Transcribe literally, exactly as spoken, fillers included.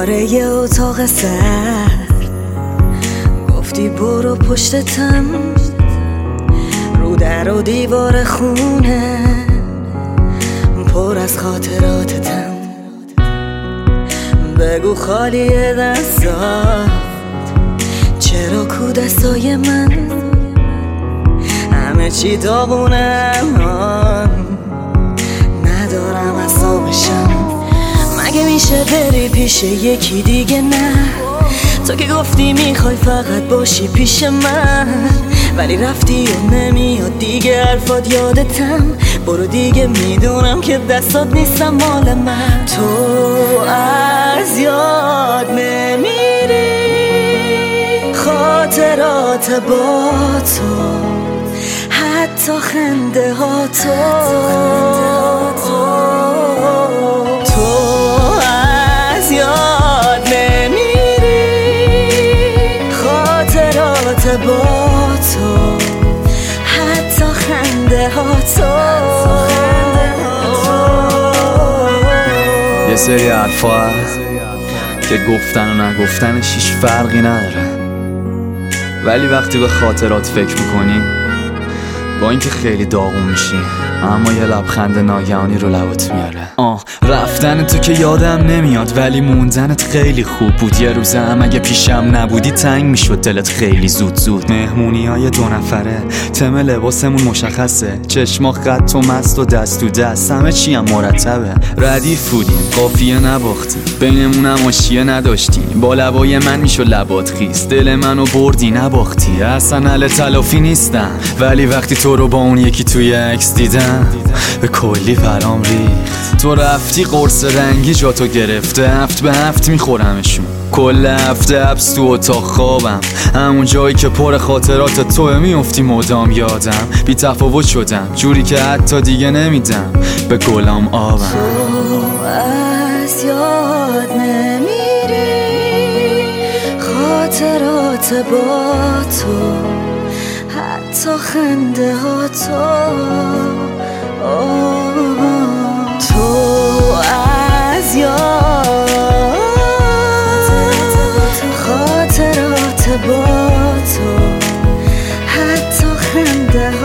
پاره یه اتاق سرد، گفتی برو پشتتم، رو در و دیوار خونه پر از خاطراتتم. بگو خالیه دستات، چرا کو دستای من همه چی داغونه، ندارم اعصابشم. مگه میشه بری پیش یکی دیگه؟ نه، تو که گفتی میخوای فقط باشی پیش من، ولی رفتی و نمیاد دیگه حرفات یادتم. برو دیگه، میدونم که دستات نیستم مال من. تو از یاد نمیری خاطرات با تو، حتی خنده ها تو. با تو حتی خنده ها تو. یه سری حرفا هست که گفتن و نگفتنش هیچ فرقی نداره، ولی وقتی به خاطرات فکر میکنی با اینکه خیلی داغون میشی، اما یه لبخند ناگهانی رو لبات میاره. آه رفتن تو که یادم نمیاد، ولی موندنت خیلی خوب بود. یه روزه هم اگه پیشم نبودی تنگ میشد دلت خیلی زود زود. مهمونی های دو نفره، تم لباسمون مشخصه، چشما خط و مست و دست تو دست، همه چی هم مرتبه. ردیف بودیم، قافیه نباختیم، بینمون هم آشیه نداشتیم. با لبای من میشد لبات خیس، دل منو بردی نباختی. اصلا اهل تلافی نیستم، ولی وقتی تو رو با اون یکی توی عکس دیدم به کلی پرام ریخت. تو رفتی قرص رنگی جاتو گرفته، هفت به هفت میخورمشون. کل هفته حبس تو اتاق خوابم، همون جایی که پر خاطرات توه میفتی مدام یادم. بی تفاوت شدم جوری که حتی دیگه نمیدم به گلام آبم. تو از یاد نمیری خاطرات با تو، حتی خنده ها تو. تو از یاد خاطرات با تو، حتی خنده